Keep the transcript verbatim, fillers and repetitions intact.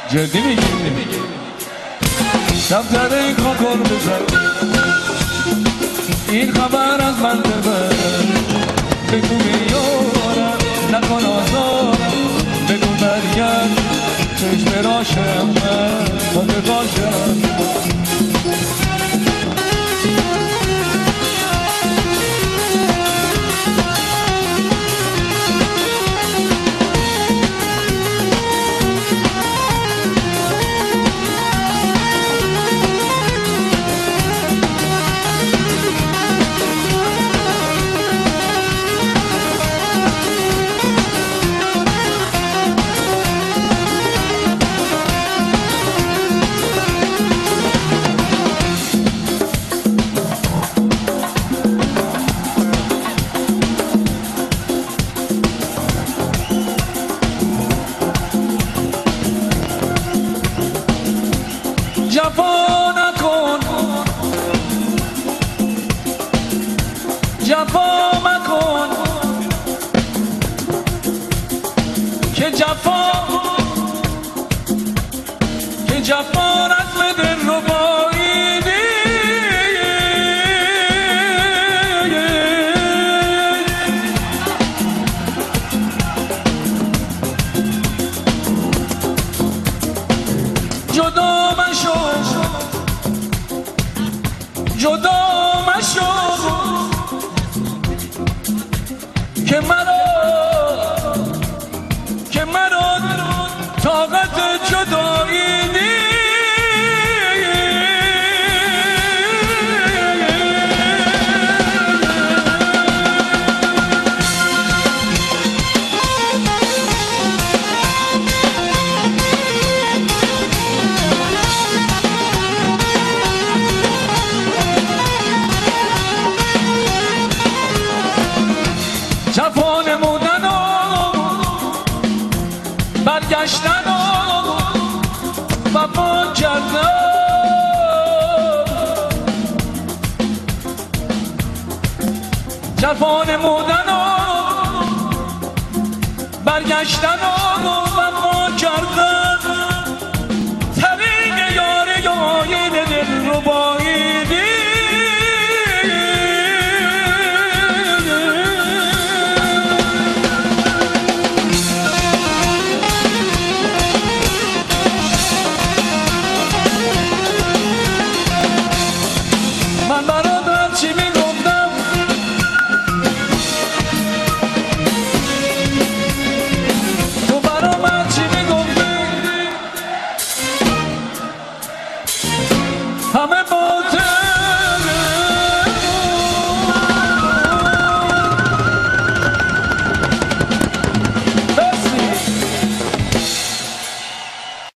جدی میگی دفتر کاکر بزن این خبر از من ببر بگو بیارم نکن آزارم بگو برگرد چشم راشم من خود باشم جفا نکن جفا مکن که جفا که جفا رسم دل رو باییدی جدا مشو جدا مشو که مرا که مرا طاقت جدایی نیست جفا نمودن و برگشتن و وفا کردن جفا نمودن و برگشتن و